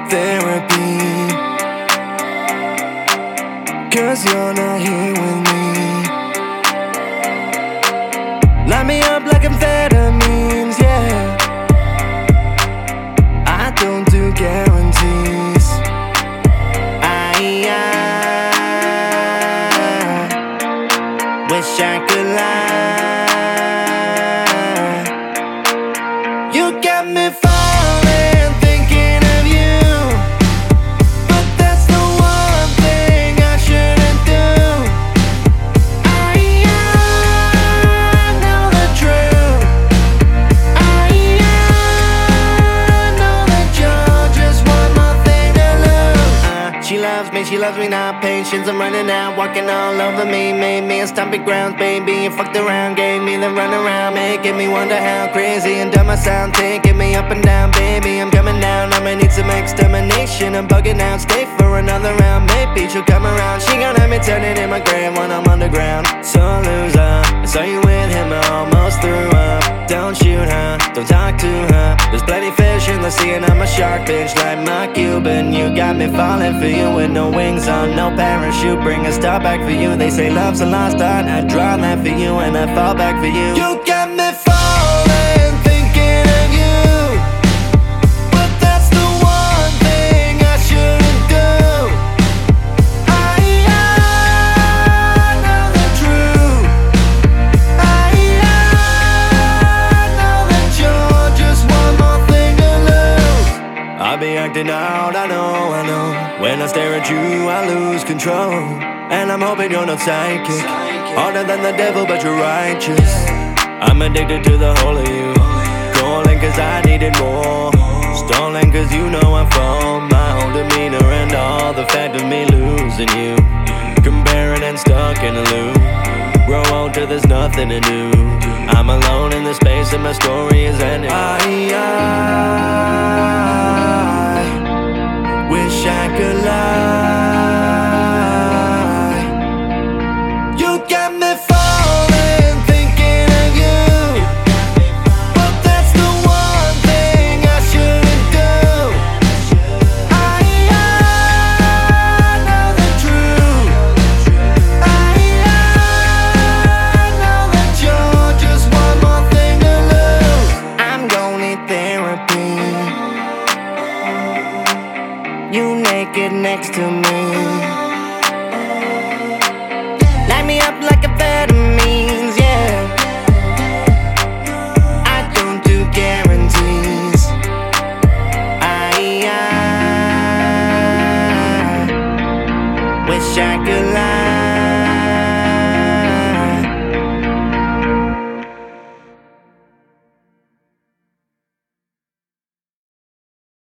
therapy, 'cause you're not here with me. Light me up like amphetamines, yeah. I don't do guarantees. I wish I could lie. You got me falling, thinking of you, but that's the one thing I shouldn't do. I know the truth. I know that you're just one more thing to lose. She loves me, not patience. I'm running out, walking all over me. Made me a stomping grounds, baby. You fucked around, gave me the runaround, making me wonder how crazy and dumb I sound. Taking me up and down, baby. I'm coming down. I'ma need some extermination. I'm bugging out, stay for another round. Maybe she'll come around. She gon' have me turning in my grave when I'm underground. So loser, I saw you with him, I almost threw up. Don't shoot her, don't talk to her. There's plenty fish in the sea and I'm a shark, bitch, like my Cuban. You got me falling for you with no wings on, no parachute. Bring a star back for you. They say love's a lost art. I draw that for you and I fall back for you. You got me falling, thinking of you, but that's the one thing I shouldn't do. I know the truth. I know that you're just one more thing to lose. I be acting out, I know. When I stare at you, I lose control. And I'm hoping you're not psychic, harder than the devil, but you're righteous. I'm addicted to the whole of you, calling 'cause I needed more, stalling 'cause you know I'm from my whole demeanor and all the fact of me losing you, comparing and stuck in a loop. Grow old till there's nothing to do. I'm alone in the space and my story is ending. I wish I could lie. You got me falling, thinking of you, but that's the one thing I shouldn't do. I know the truth. I know that you're just one more thing to lose. I'm gonna need therapy. You naked next to me. Light me up like amphetamines, yeah. I don't do guarantees. I wish I could lie.